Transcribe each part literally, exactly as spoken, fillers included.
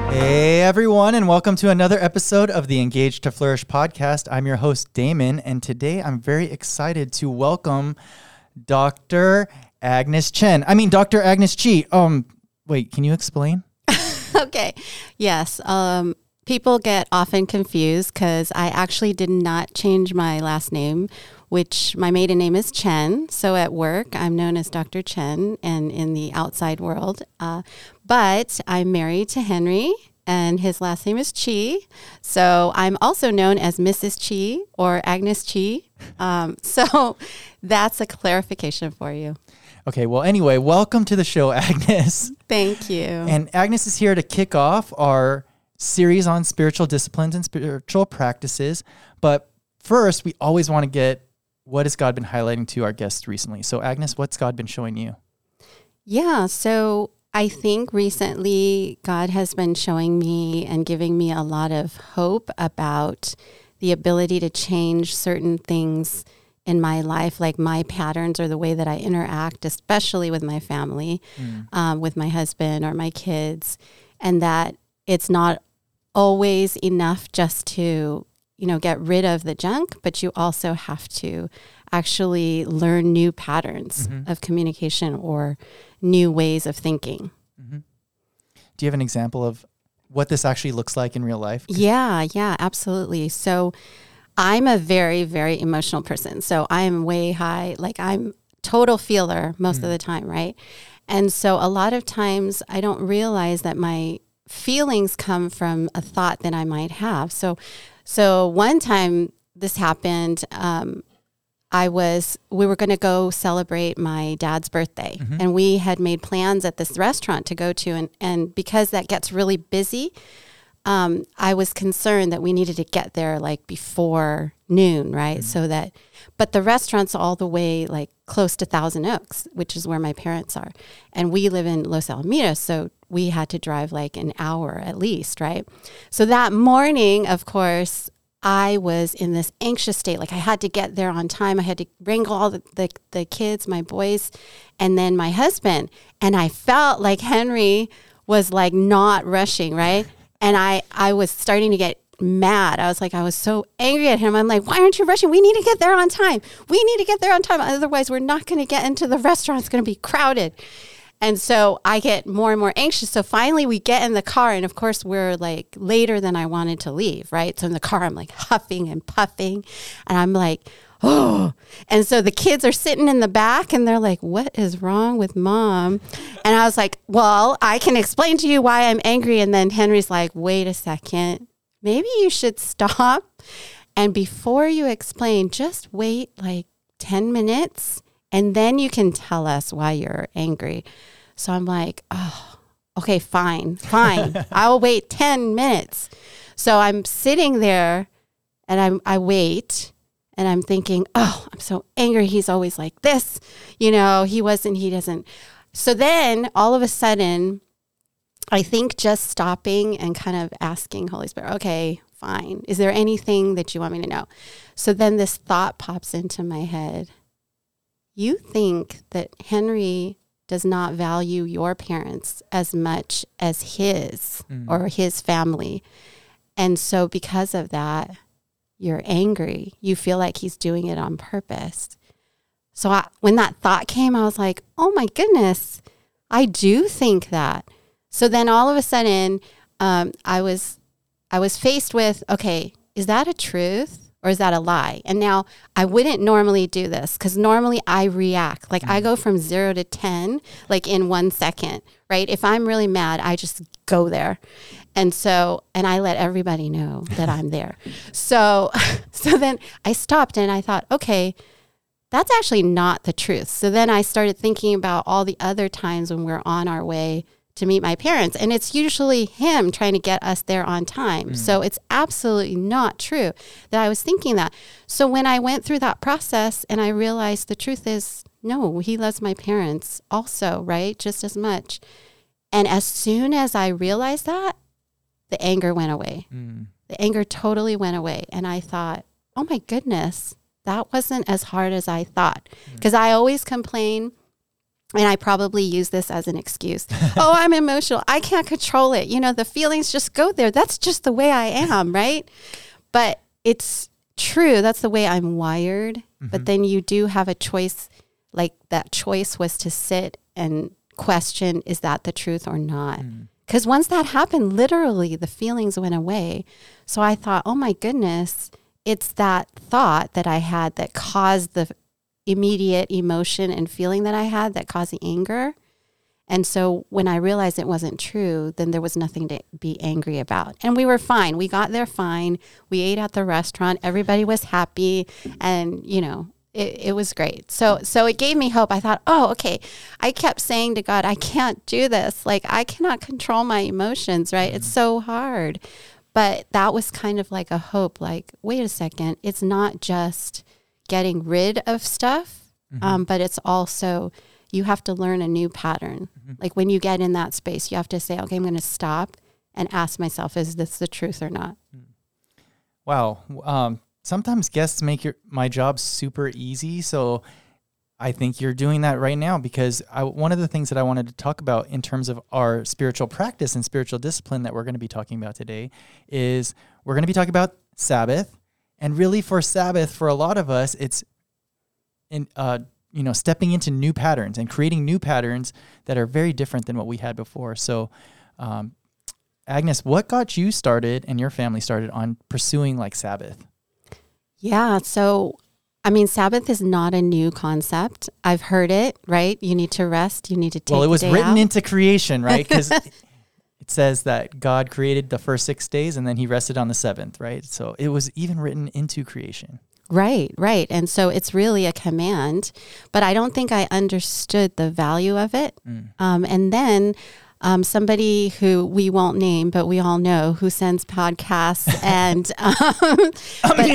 Hey everyone, and welcome to another episode of the Engage to Flourish podcast. I'm your host, Damon, and today I'm very excited to welcome Doctor Agnes Chen. I mean, Doctor Agnes Chi. Um, wait, can you explain? Okay. Yes. Um, people get often confused because I actually did not change my last name, which my maiden name is Chen. So at work, I'm known as Doctor Chen, and in the outside world. Uh, but I'm married to Henry, and his last name is Chi. So I'm also known as Missus Chi or Agnes Chi. Um, so that's a clarification for you. Okay, well, anyway, welcome to the show, Agnes. Thank you. And Agnes is here to kick off our series on spiritual disciplines and spiritual practices. But first, we always want to get what has God been highlighting to our guests recently. So, Agnes, what's God been showing you? Yeah, so I think recently God has been showing me and giving me a lot of hope about the ability to change certain things in my life, like my patterns or the way that I interact, especially with my family, mm. um, with my husband or my kids, and that it's not always enough just to, you know, get rid of the junk, but you also have to actually learn new patterns mm-hmm. of communication or new ways of thinking. Mm-hmm. Do you have an example of what this actually looks like in real life? Yeah, yeah, absolutely. So I'm a very, very emotional person. So I am way high, like I'm total feeler most mm. of the time, right? And so a lot of times I don't realize that my feelings come from a thought that I might have. So so one time this happened, um, I was, we were going to go celebrate my dad's birthday mm-hmm. and we had made plans at this restaurant to go to. And, and because that gets really busy, um, I was concerned that we needed to get there like before noon, right? Mm-hmm. So that, but the restaurant's all the way like close to Thousand Oaks, which is where my parents are. And we live in Los Alamitos. So we had to drive like an hour at least, right? So that morning, of course, I was in this anxious state. Like I had to get there on time. I had to wrangle all the, the, the kids, my boys, and then my husband. And I felt like Henry was like not rushing, right? And I, I was starting to get mad. I was like, I was so angry at him. I'm like, why aren't you rushing? We need to get there on time. We need to get there on time. Otherwise, we're not going to get into the restaurant. It's going to be crowded. And so I get more and more anxious. So finally we get in the car, and of course we're like later than I wanted to leave, right? So in the car, I'm like huffing and puffing, and I'm like, oh. And so the kids are sitting in the back, and they're like, what is wrong with mom? And I was like, well, I can explain to you why I'm angry. And then Henry's like, wait a second, maybe you should stop. And before you explain, just wait like ten minutes. And then you can tell us why you're angry. So I'm like, oh, okay, fine, fine. I will wait ten minutes. So I'm sitting there and I'm, I wait and I'm thinking, oh, I'm so angry. He's always like this. You know, he wasn't, he doesn't. So then all of a sudden, I think just stopping and kind of asking Holy Spirit, okay, fine. Is there anything that you want me to know? So then this thought pops into my head. You think that Henry does not value your parents as much as his mm. or his family. And so because of that, you're angry. You feel like he's doing it on purpose. So I, when that thought came, I was like, oh my goodness, I do think that. So then all of a sudden, um, I was I was faced with, okay, is that a truth? Or is that a lie? And now I wouldn't normally do this because normally I react. Like mm. I go from zero to ten, like in one second, right? If I'm really mad, I just go there. And so, and I let everybody know that I'm there. So, so then I stopped and I thought, okay, that's actually not the truth. So then I started thinking about all the other times when we're on our way to meet my parents. And it's usually him trying to get us there on time. Mm. So it's absolutely not true that I was thinking that. So when I went through that process and I realized the truth is, no, he loves my parents also, right? Just as much. And as soon as I realized that, the anger went away. Mm. The anger totally went away. And I thought, oh my goodness, that wasn't as hard as I thought. Because mm. I always complain And I probably use this as an excuse. Oh, I'm emotional. I can't control it. You know, the feelings just go there. That's just the way I am, right? But it's true. That's the way I'm wired. Mm-hmm. But then you do have a choice. Like that choice was to sit and question, is that the truth or not? Because mm. once that happened, literally the feelings went away. So I thought, oh my goodness, it's that thought that I had that caused the immediate emotion and feeling that I had that caused the anger. And so when I realized it wasn't true, then there was nothing to be angry about. And we were fine. We got there fine. We ate at the restaurant. Everybody was happy. And, you know, it, it was great. So so it gave me hope. I thought, oh, okay. I kept saying to God, I can't do this. Like, I cannot control my emotions, right? Mm-hmm. It's so hard. But that was kind of like a hope, like, wait a second. It's not just getting rid of stuff, mm-hmm. um, but it's also, you have to learn a new pattern. Mm-hmm. Like when you get in that space, you have to say, okay, I'm going to stop and ask myself, is this the truth or not? Wow. Um, sometimes guests make your, my job super easy. So I think you're doing that right now, because I, one of the things that I wanted to talk about in terms of our spiritual practice and spiritual discipline that we're going to be talking about today is we're going to be talking about Sabbath. And really for Sabbath, for a lot of us, it's in, uh, you know, stepping into new patterns and creating new patterns that are very different than what we had before. So, um, Agnes, what got you started and your family started on pursuing like Sabbath? Yeah. So, I mean, Sabbath is not a new concept. I've heard it, right? You need to rest. You need to take Well, it was a day written out. into creation, right? Because it says that God created the first six days and then he rested on the seventh, right? So it was even written into creation. Right, right. And so it's really a command, but I don't think I understood the value of it. Mm. Um, and then um, somebody who we won't name, but we all know, who sends podcasts and um, but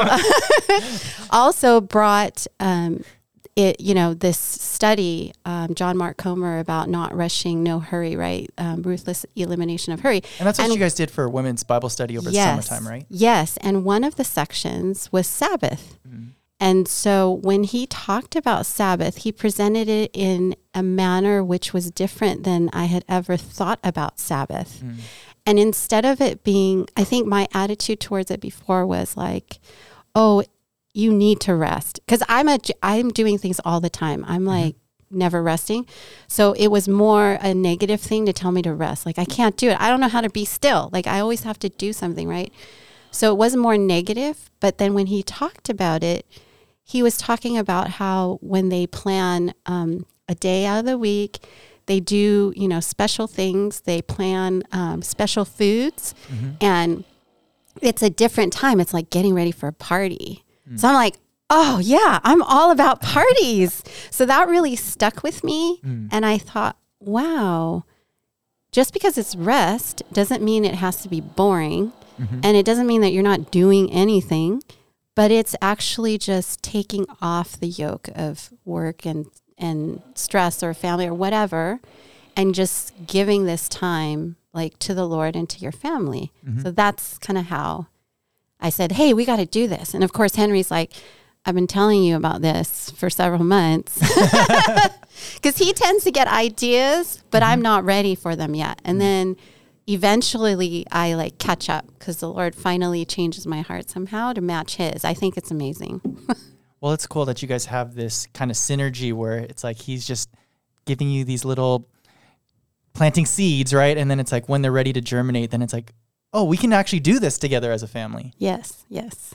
also also brought um, it, you know, this study, um, John Mark Comer, about not rushing, no hurry, right? Um, ruthless elimination of hurry. And that's what and, you guys did for women's Bible study over yes, the summertime, right? Yes. And one of the sections was Sabbath. Mm-hmm. And so when he talked about Sabbath, he presented it in a manner which was different than I had ever thought about Sabbath. Mm. And instead of it being, I think my attitude towards it before was like, oh, you need to rest. Because I'm a, I'm doing things all the time. I'm like mm-hmm. never resting. So it was more a negative thing to tell me to rest. Like, I can't do it. I don't know how to be still. Like, I always have to do something, right? So it was more negative. But then when he talked about it, he was talking about how when they plan um, a day out of the week, they do, you know, special things. They plan um, special foods. Mm-hmm. And it's a different time. It's like getting ready for a party. So I'm like, oh, yeah, I'm all about parties. So that really stuck with me. Mm. And I thought, wow, just because it's rest doesn't mean it has to be boring. Mm-hmm. And it doesn't mean that you're not doing anything, but it's actually just taking off the yoke of work and, and stress or family or whatever, and just giving this time like to the Lord and to your family. Mm-hmm. So that's kind of how I said, hey, we got to do this. And of course, Henry's like, I've been telling you about this for several months. Because he tends to get ideas, but mm-hmm. I'm not ready for them yet. And mm-hmm. then eventually I like catch up because the Lord finally changes my heart somehow to match his. I think it's amazing. Well, it's cool that you guys have this kind of synergy where it's like he's just giving you these little planting seeds, right? And then it's like when they're ready to germinate, then it's like, oh, we can actually do this together as a family. Yes, yes.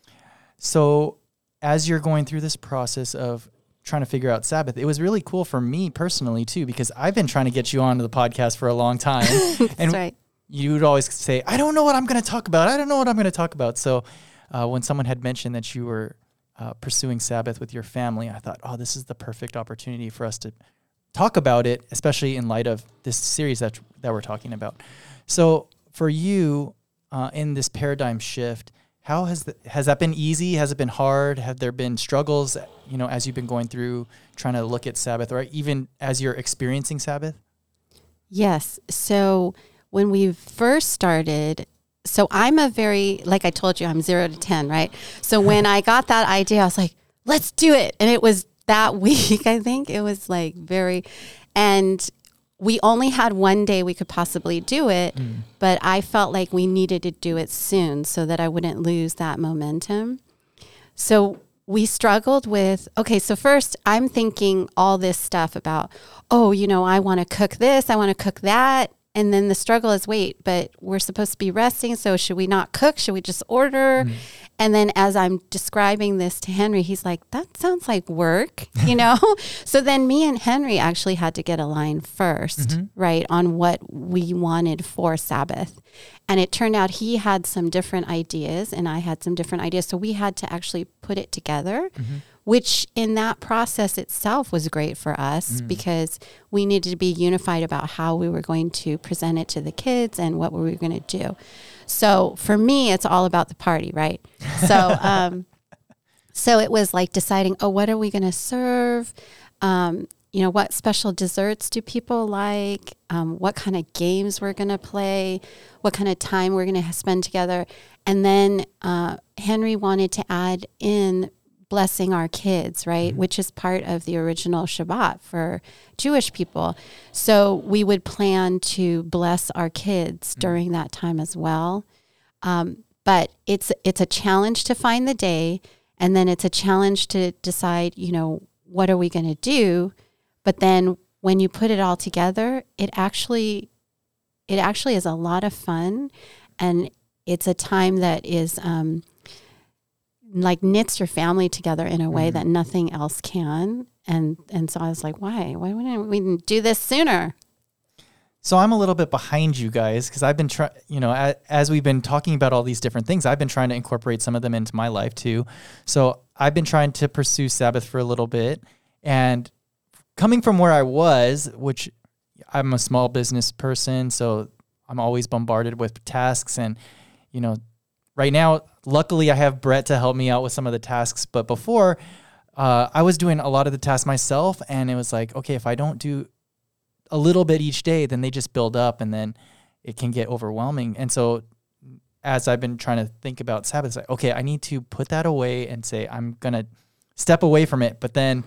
So as you're going through this process of trying to figure out Sabbath, it was really cool for me personally too, because I've been trying to get you onto the podcast for a long time. That's and right. You would always say, I don't know what I'm going to talk about. I don't know what I'm going to talk about. So uh, when someone had mentioned that you were uh, pursuing Sabbath with your family, I thought, oh, this is the perfect opportunity for us to talk about it, especially in light of this series that that we're talking about. So for you, uh, in this paradigm shift, how has the, has that been easy? Has it been hard? Have there been struggles, you know, as you've been going through trying to look at Sabbath, or even as you're experiencing Sabbath? Yes. So when we first started, so I'm a very, like I told you, I'm zero to ten, right? So when I got that idea, I was like, let's do it. And it was that week, I think it was like very, and we only had one day we could possibly do it, mm. but I felt like we needed to do it soon so that I wouldn't lose that momentum. So we struggled with, okay, so first I'm thinking all this stuff about, oh, you know, I want to cook this, I want to cook that. And then the struggle is, wait, but we're supposed to be resting. So should we not cook? Should we just order? Mm. And then as I'm describing this to Henry, he's like, that sounds like work, you know? So then me and Henry actually had to get aligned first, mm-hmm. right, on what we wanted for Sabbath. And it turned out he had some different ideas and I had some different ideas. So we had to actually put it together, mm-hmm. which in that process itself was great for us mm. because we needed to be unified about how we were going to present it to the kids and what we were going to do. So for me, it's all about the party, right? So, um, so it was like deciding, oh, what are we going to serve? Um, you know, what special desserts do people like? Um, what kind of games we're going to play? What kind of time we're going to spend together? And then uh, Henry wanted to add in blessing our kids, right? Mm-hmm. Which is part of the original Shabbat for Jewish people. So we would plan to bless our kids mm-hmm. during that time as well. Um, but it's it's a challenge to find the day, and then it's a challenge to decide, you know, what are we going to do? But then when you put it all together, it actually it actually is a lot of fun, and it's a time that is um, like knits your family together in a way mm-hmm. that nothing else can. And and so I was like, why? Why wouldn't we do this sooner? So I'm a little bit behind you guys because I've been trying, you know, as, as we've been talking about all these different things, I've been trying to incorporate some of them into my life too. So I've been trying to pursue Sabbath for a little bit, and coming from where I was, which I'm a small business person, so I'm always bombarded with tasks. And, you know, right now, luckily I have Brett to help me out with some of the tasks. But before, uh, I was doing a lot of the tasks myself, and it was like, okay, if I don't do a little bit each day, then they just build up, and then it can get overwhelming. And so as I've been trying to think about Sabbath, it's like, okay, I need to put that away and say, I'm going to step away from it. But then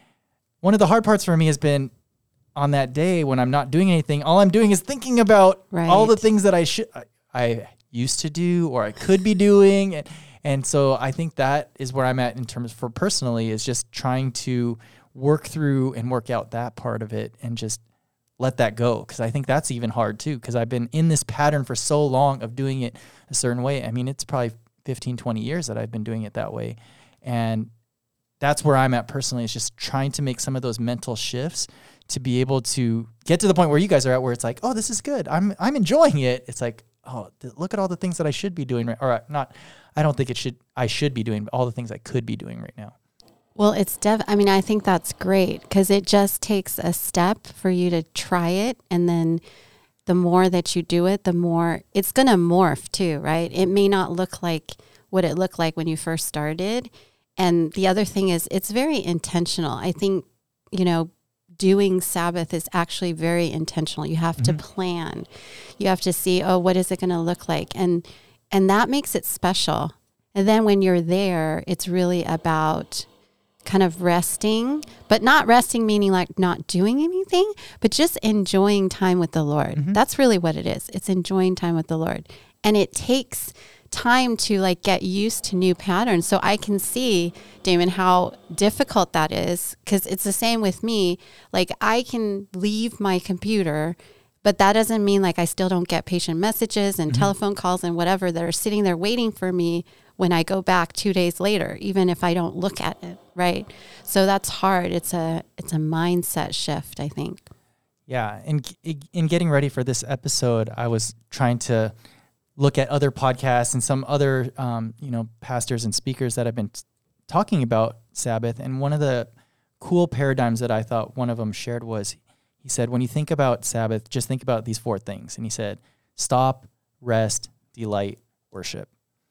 one of the hard parts for me has been on that day when I'm not doing anything, all I'm doing is thinking about right. all the things that I should, I, I used to do, or I could be doing. And, and so I think that is where I'm at in terms for personally, is just trying to work through and work out that part of it and just let that go. Because I think that's even hard too, because I've been in this pattern for so long of doing it a certain way. I mean, it's probably fifteen, twenty years that I've been doing it that way. And that's where I'm at personally, is just trying to make some of those mental shifts to be able to get to the point where you guys are at, where it's like, oh, this is good. I'm I'm enjoying it. It's like, oh, th- look at all the things that I should be doing right. Or not, I don't think it should, I should be doing, but all the things I could be doing right now. Well, it's def. I mean, I think that's great, because it just takes a step for you to try it. And then the more that you do it, the more it's going to morph too, right? It may not look like what it looked like when you first started. And the other thing is, it's very intentional. I think, you know, doing Sabbath is actually very intentional. You have mm-hmm. to plan. You have to see, oh, what is it going to look like? And and that makes it special. And then when you're there, it's really about kind of resting, but not resting meaning like not doing anything, but just enjoying time with the Lord. Mm-hmm. That's really what it is. It's enjoying time with the Lord. And it takes time to like get used to new patterns. So I can see, Damon, how difficult that is, because it's the same with me. Like I can leave my computer, but that doesn't mean like I still don't get patient messages and mm-hmm. telephone calls and whatever that are sitting there waiting for me when I go back two days later, even if I don't look at it, right? So that's hard. It's a it's a mindset shift, I think. Yeah, and in getting ready for this episode, I was trying to look at other podcasts and some other, um, you know, pastors and speakers that have been t- talking about Sabbath. And one of the cool paradigms that I thought one of them shared was, he said, when you think about Sabbath, just think about these four things. And he said, stop, rest, delight, worship.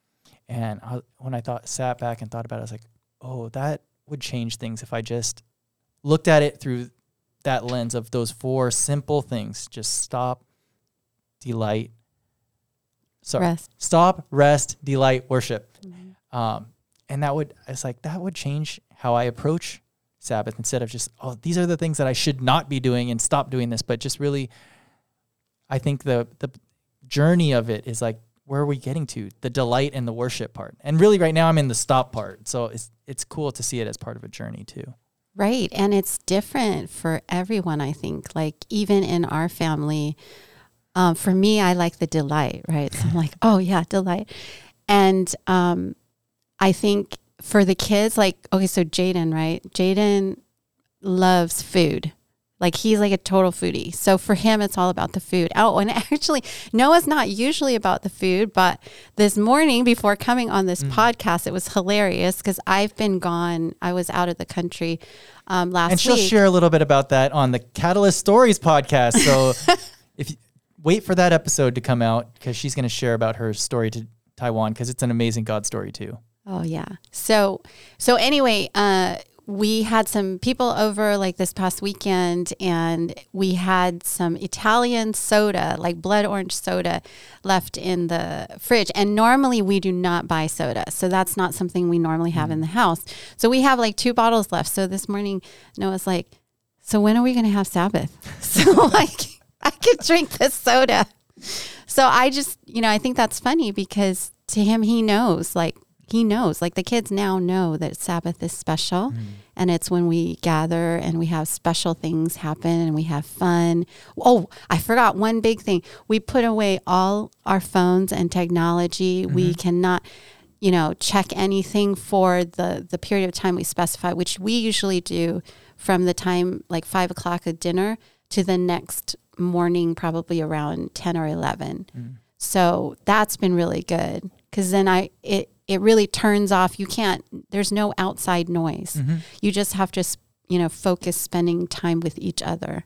And I, when I thought, sat back and thought about it, I was like, oh, that would change things if I just looked at it through that lens of those four simple things. Just stop, delight, sorry, rest. stop, rest, delight, worship. Mm-hmm. Um, and that would, it's like, that would change how I approach Sabbath instead of just, oh, these are the things that I should not be doing and stop doing this, but just really, I think the the journey of it is like, where are we getting to? The delight and the worship part. And really right now I'm in the stop part. So it's it's cool to see it as part of a journey too. Right. And it's different for everyone, I think. Like even in our family, um, for me, I like the delight, right? So I'm like, oh yeah, delight. And um, I think for the kids, like, okay, so Jaden, right? Jaden loves food. Like he's like a total foodie. So for him, it's all about the food. Oh, and actually Noah's not usually about the food, but this morning before coming on this mm. podcast, it was hilarious because I've been gone. I was out of the country um, last week. And she'll week. share a little bit about that on the Catalyst Stories podcast. So if you wait for that episode to come out, because she's going to share about her story to Taiwan, because it's an amazing God story too. Oh yeah. So, so anyway, uh, we had some people over like this past weekend, and we had some Italian soda, like blood orange soda, left in the fridge. And normally we do not buy soda. So that's not something we normally have mm. in the house. So we have like two bottles left. So this morning, Noah's like, so when are we going to have Sabbath? So like, I could drink this soda. So I just, you know, I think that's funny because to him, he knows, like, he knows, like the kids now know that Sabbath is special mm. and it's when we gather and we have special things happen and we have fun. Oh, I forgot one big thing. We put away all our phones and technology. Mm-hmm. We cannot, you know, check anything for the, the period of time we specify, which we usually do from the time like five o'clock at dinner to the next morning, probably around ten or eleven. Mm. So that's been really good. Cause then I, it, it really turns off. You can't, there's no outside noise. Mm-hmm. You just have to, you know, focus spending time with each other.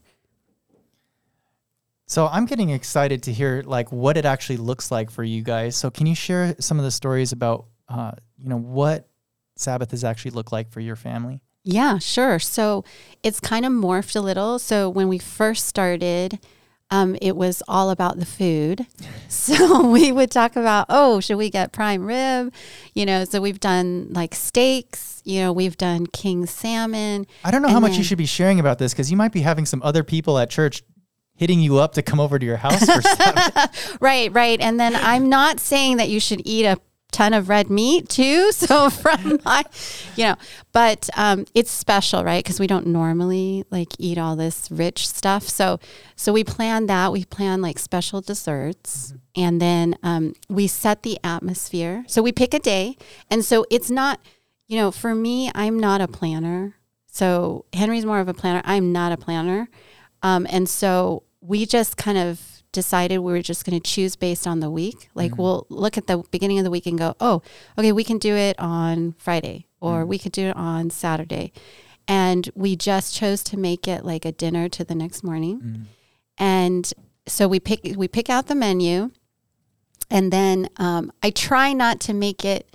So I'm getting excited to hear like what it actually looks like for you guys. So can you share some of the stories about, uh, you know, what Sabbath has actually looked like for your family? Yeah, sure. So it's kind of morphed a little. So when we first started, Um, it was all about the food. So we would talk about, oh, should we get prime rib? You know, so we've done like steaks, you know, we've done king salmon. I don't know how much then, you should be sharing about this because you might be having some other people at church hitting you up to come over to your house for stuff. Right, right. And then I'm not saying that you should eat a ton of red meat too. So from my, you know, but um, it's special, right? Because we don't normally like eat all this rich stuff. So, so we plan that. We plan like special desserts, mm-hmm. and then um, we set the atmosphere. So we pick a day, and so it's not, you know, for me, I'm not a planner. So Henry's more of a planner. I'm not a planner, um, and so we just kind of decided we were just going to choose based on the week. Like mm-hmm. we'll look at the beginning of the week and go, oh, okay, we can do it on Friday or mm-hmm. we could do it on Saturday. And we just chose to make it like a dinner to the next morning. Mm-hmm. And so we pick, we pick out the menu, and then um, I try not to make it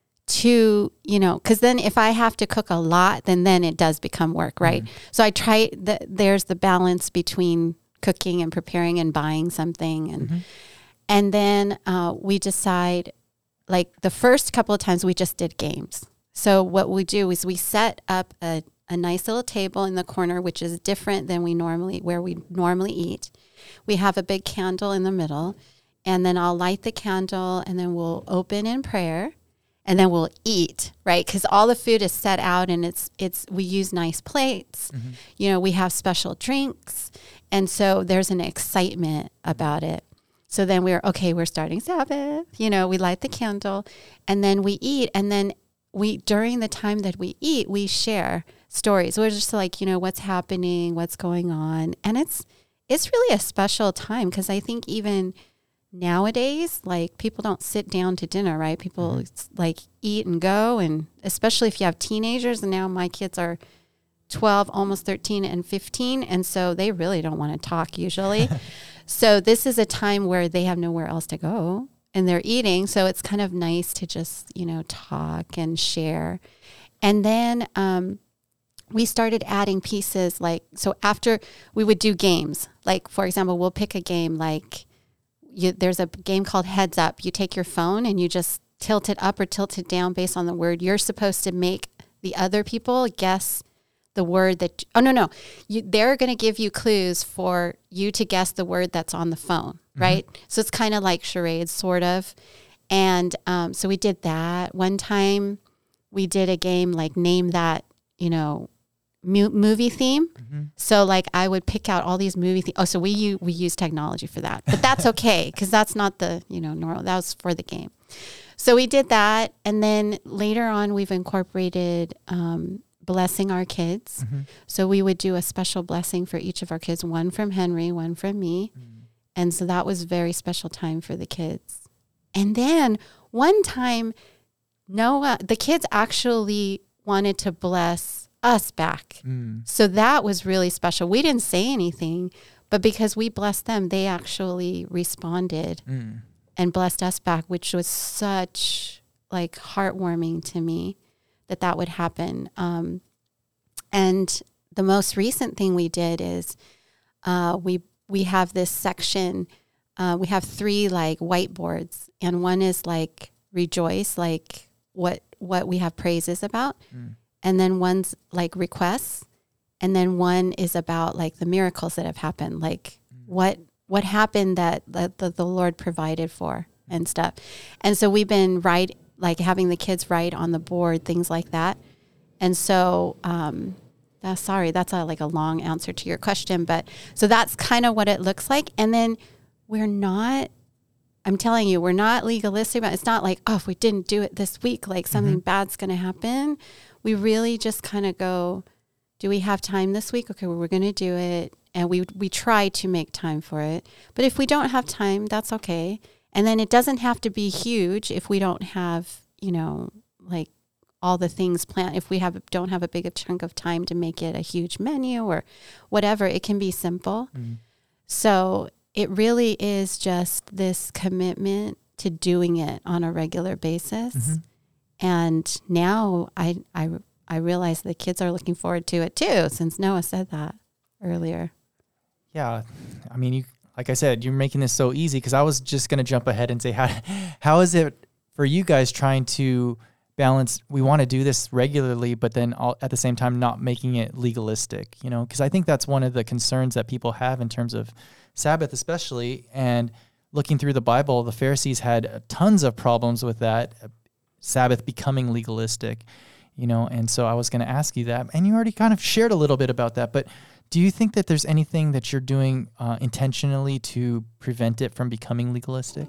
too, you know, because then if I have to cook a lot, then then it does become work, right? Mm-hmm. So I try, the, there's the balance between cooking and preparing and buying something. And, mm-hmm. and then uh, we decide, like the first couple of times we just did games. So what we do is we set up a, a nice little table in the corner, which is different than we normally, where we normally eat. We have a big candle in the middle, and then I'll light the candle, and then we'll open in prayer, and then we'll eat, right? Because all the food is set out, and it's, it's, we use nice plates. Mm-hmm. You know, we have special drinks. And so there's an excitement about it. So then we're, okay, we're starting Sabbath. You know, we light the candle, and then we eat. And then we, during the time that we eat, we share stories. We're just like, you know, what's happening, what's going on. And it's, it's really a special time, because I think even nowadays, like people don't sit down to dinner, right? People mm-hmm. like eat and go. And especially if you have teenagers, and now my kids are twelve, almost thirteen and fifteen. And so they really don't want to talk usually. So this is a time where they have nowhere else to go, and they're eating. So it's kind of nice to just, you know, talk and share. And then um, we started adding pieces, like, so after we would do games, like, for example, we'll pick a game, like you, there's a game called Heads Up. You take your phone and you just tilt it up or tilt it down based on the word. You're supposed to make the other people guess the word that, oh, no, no. You, they're going to give you clues for you to guess the word that's on the phone, mm-hmm. right? So it's kind of like charades, sort of. And um, so we did that. One time we did a game like name that, you know, mu- movie theme. Mm-hmm. So like I would pick out all these movie themes. Oh, so we, u- we use technology for that. But that's okay because that's not the, you know, normal. That was for the game. So we did that. And then later on, we've incorporated um, blessing our kids. Mm-hmm. So we would do a special blessing for each of our kids, one from Henry, one from me. Mm-hmm. And so that was a very special time for the kids. And then one time, Noah, the kids actually wanted to bless us back. Mm. So that was really special. We didn't say anything, but because we blessed them, they actually responded. Mm. And blessed us back, which was such like heartwarming to me that that would happen. Um, and the most recent thing we did is uh, we we have this section. Uh, we have three like whiteboards, and one is like rejoice, like what what we have praises about, mm. and then one's like requests, and then one is about like the miracles that have happened, like mm. what. what happened that, that the, the Lord provided for and stuff. And so we've been write, like having the kids write on the board, things like that. And so, um, uh, sorry, that's a, like a long answer to your question, but so that's kind of what it looks like. And then we're not, I'm telling you, we're not legalistic about it. It's not like, oh, if we didn't do it this week, like something mm-hmm. bad's going to happen. We really just kind of go, do we have time this week? Okay, well, we're going to do it. And we we try to make time for it. But if we don't have time, that's okay. And then it doesn't have to be huge if we don't have, you know, like all the things planned. If we have don't have a big chunk of time to make it a huge menu or whatever, it can be simple. Mm-hmm. So it really is just this commitment to doing it on a regular basis. Mm-hmm. And now I, I, I realize the kids are looking forward to it too, since Noah said that earlier. Yeah, I mean, you like I said, you're making this so easy because I was just going to jump ahead and say, how how is it for you guys trying to balance? We want to do this regularly, but then all, at the same time, not making it legalistic, you know, because I think that's one of the concerns that people have in terms of Sabbath, especially. And looking through the Bible, the Pharisees had tons of problems with that, Sabbath becoming legalistic, you know, and so I was going to ask you that, and you already kind of shared a little bit about that, but do you think that there's anything that you're doing uh, intentionally to prevent it from becoming legalistic?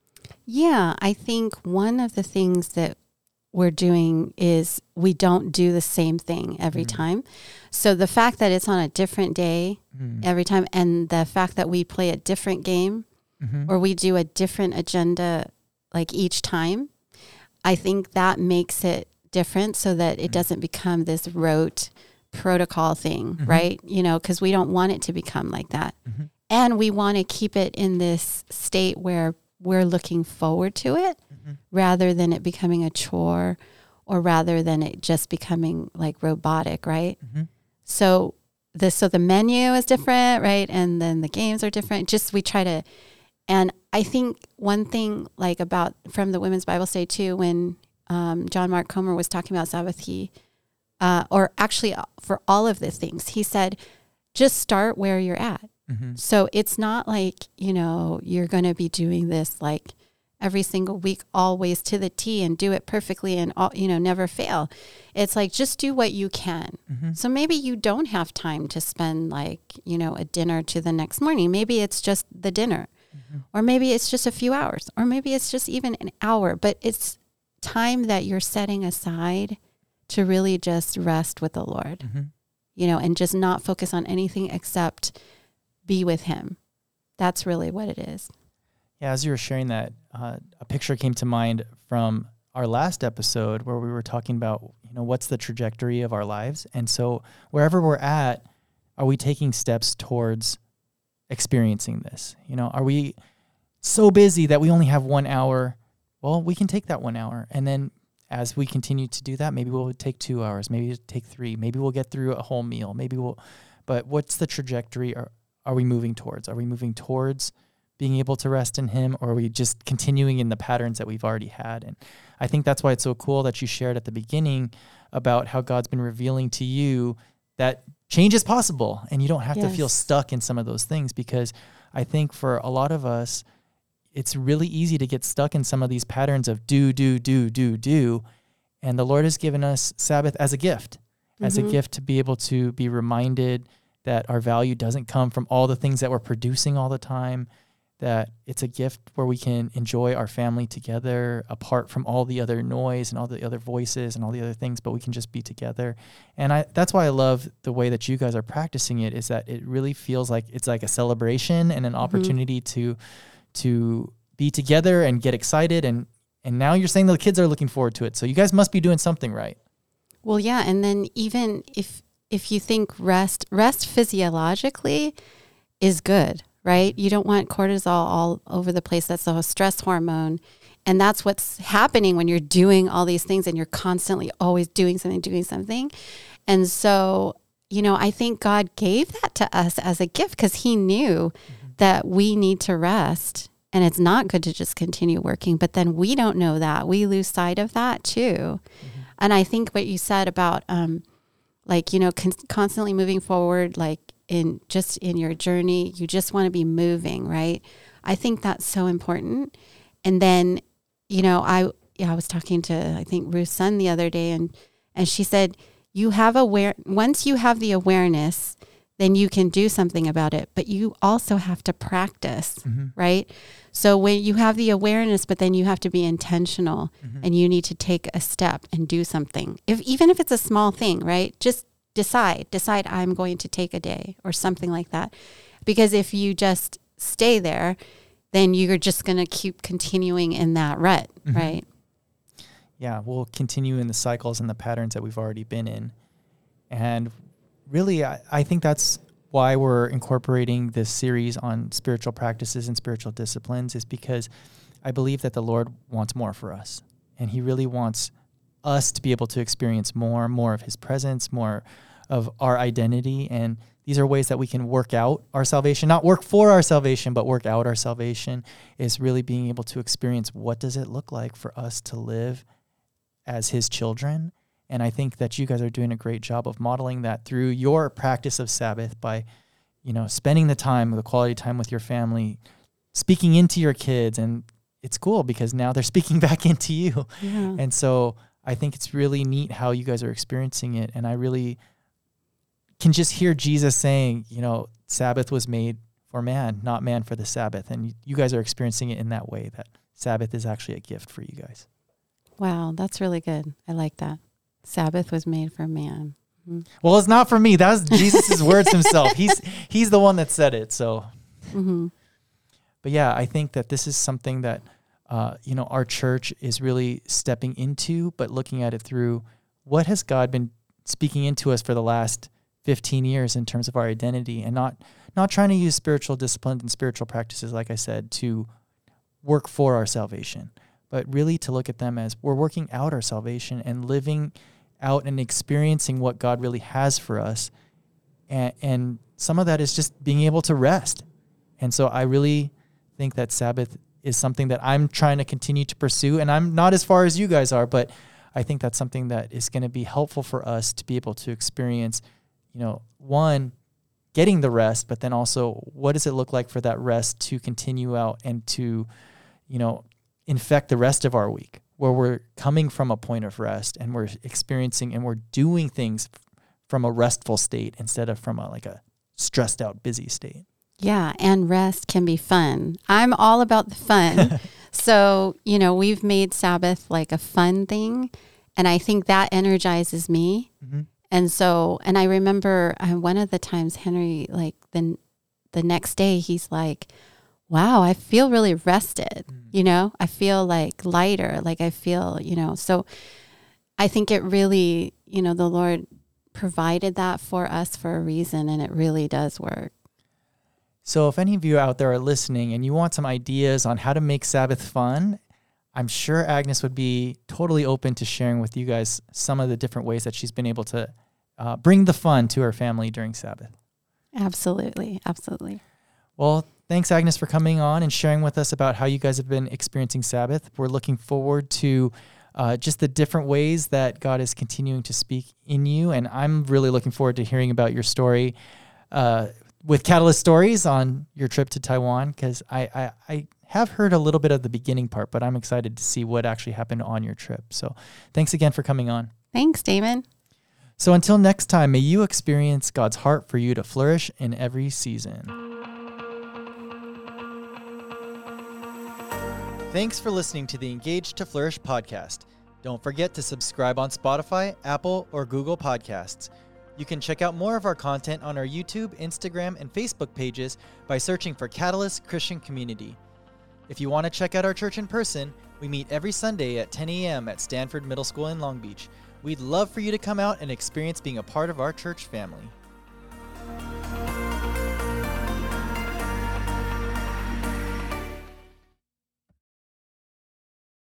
Yeah, I think one of the things that we're doing is we don't do the same thing every mm. time. So the fact that it's on a different day mm. every time, and the fact that we play a different game mm-hmm. or we do a different agenda like each time, I think that makes it different so that it mm. doesn't become this rote protocol thing, mm-hmm. right? You know, because we don't want it to become like that. Mm-hmm. And we want to keep it in this state where we're looking forward to it mm-hmm. rather than it becoming a chore or rather than it just becoming like robotic, right? Mm-hmm. So the so the menu is different, right? And then the games are different. Just we try to, and I think one thing like about from the Women's Bible Study too, when um, John Mark Comer was talking about Sabbath, he Uh, or actually for all of the things, he said, just start where you're at. Mm-hmm. So it's not like, you know, you're going to be doing this like every single week, always to the T and do it perfectly and, all, you know, never fail. It's like, just do what you can. Mm-hmm. So maybe you don't have time to spend like, you know, a dinner to the next morning. Maybe it's just the dinner mm-hmm. or maybe it's just a few hours or maybe it's just even an hour, but it's time that you're setting aside to really just rest with the Lord, mm-hmm. you know, and just not focus on anything except be with him. That's really what it is. Yeah, as you were sharing that, uh, a picture came to mind from our last episode where we were talking about, you know, what's the trajectory of our lives? And so wherever we're at, are we taking steps towards experiencing this? You know, are we so busy that we only have one hour? Well, we can take that one hour and then as we continue to do that, maybe we'll take two hours, maybe it'll take three, maybe we'll get through a whole meal, maybe we'll, but what's the trajectory are, are we moving towards? Are we moving towards being able to rest in him, or are we just continuing in the patterns that we've already had? And I think that's why it's so cool that you shared at the beginning about how God's been revealing to you that change is possible and you don't have Yes. to feel stuck in some of those things, because I think for a lot of us, it's really easy to get stuck in some of these patterns of do, do, do, do, do. And the Lord has given us Sabbath as a gift, mm-hmm. as a gift to be able to be reminded that our value doesn't come from all the things that we're producing all the time, that it's a gift where we can enjoy our family together apart from all the other noise and all the other voices and all the other things, but we can just be together. And I that's why I love the way that you guys are practicing it, is that it really feels like it's like a celebration and an mm-hmm. opportunity to to be together and get excited. And, and now you're saying the kids are looking forward to it. So you guys must be doing something right. Well, yeah. And then even if, if you think rest, rest physiologically is good, right? You don't want cortisol all over the place. That's a stress hormone. And that's what's happening when you're doing all these things and you're constantly always doing something, doing something. And so, you know, I think God gave that to us as a gift because he knew mm-hmm. that we need to rest, and it's not good to just continue working, but then we don't know that. We lose sight of that too. Mm-hmm. And I think what you said about, um, like, you know, con- constantly moving forward, like in just in your journey, you just want to be moving, right? I think that's so important. And then, you know, I, yeah, I was talking to, I think Ruth's son the other day, and, and she said, you have aware, once you have the awareness, then you can do something about it, but you also have to practice, mm-hmm. right? So when you have the awareness, but then you have to be intentional mm-hmm. and you need to take a step and do something. If even if it's a small thing, right? Just decide, decide I'm going to take a day or something like that. Because if you just stay there, then you're just going to keep continuing in that rut, mm-hmm. right? Yeah, we'll continue in the cycles and the patterns that we've already been in. And really, I, I think that's why we're incorporating this series on spiritual practices and spiritual disciplines, is because I believe that the Lord wants more for us. And he really wants us to be able to experience more, more of his presence, more of our identity. And these are ways that we can work out our salvation, not work for our salvation, but work out our salvation, is really being able to experience what does it look like for us to live as his children. And I think that you guys are doing a great job of modeling that through your practice of Sabbath by, you know, spending the time, the quality time with your family, speaking into your kids. And it's cool because now they're speaking back into you. Yeah. And so I think it's really neat how you guys are experiencing it. And I really can just hear Jesus saying, you know, Sabbath was made for man, not man for the Sabbath. And you guys are experiencing it in that way, that Sabbath is actually a gift for you guys. Wow, that's really good. I like that. Sabbath was made for man. Mm-hmm. Well, it's not for me. That was Jesus' words himself. He's he's the one that said it. So, mm-hmm. But yeah, I think that this is something that uh, you know, our church is really stepping into, but looking at it through what has God been speaking into us for the last fifteen years in terms of our identity, and not not trying to use spiritual disciplines and spiritual practices, like I said, to work for our salvation, but really to look at them as we're working out our salvation and living out and experiencing what God really has for us. And, and some of that is just being able to rest. And so I really think that Sabbath is something that I'm trying to continue to pursue. And I'm not as far as you guys are, but I think that's something that is going to be helpful for us to be able to experience, you know, one, getting the rest, but then also what does it look like for that rest to continue out and to, you know, infect the rest of our week, where we're coming from a point of rest and we're experiencing and we're doing things from a restful state instead of from a like a stressed out, busy state. Yeah, and rest can be fun. I'm all about the fun. So, you know, we've made Sabbath like a fun thing, and I think that energizes me. Mm-hmm. And so, and I remember uh, one of the times Henry, like the, the next day, he's like, wow, I feel really rested, mm. you know, I feel like lighter, like I feel, you know, so I think it really, you know, the Lord provided that for us for a reason, and it really does work. So if any of you out there are listening and you want some ideas on how to make Sabbath fun, I'm sure Agnes would be totally open to sharing with you guys some of the different ways that she's been able to uh, bring the fun to her family during Sabbath. Absolutely. Absolutely. Well, thanks, Agnes, for coming on and sharing with us about how you guys have been experiencing Sabbath. We're looking forward to uh, just the different ways that God is continuing to speak in you. And I'm really looking forward to hearing about your story uh, with Catalyst Stories on your trip to Taiwan, because I, I, I have heard a little bit of the beginning part, but I'm excited to see what actually happened on your trip. So thanks again for coming on. Thanks, Damon. So until next time, may you experience God's heart for you to flourish in every season. Thanks for listening to the Engage to Flourish podcast. Don't forget to subscribe on Spotify, Apple, or Google Podcasts. You can check out more of our content on our YouTube, Instagram, and Facebook pages by searching for Catalyst Christian Community. If you want to check out our church in person, we meet every Sunday at ten a.m. at Stanford Middle School in Long Beach. We'd love for you to come out and experience being a part of our church family.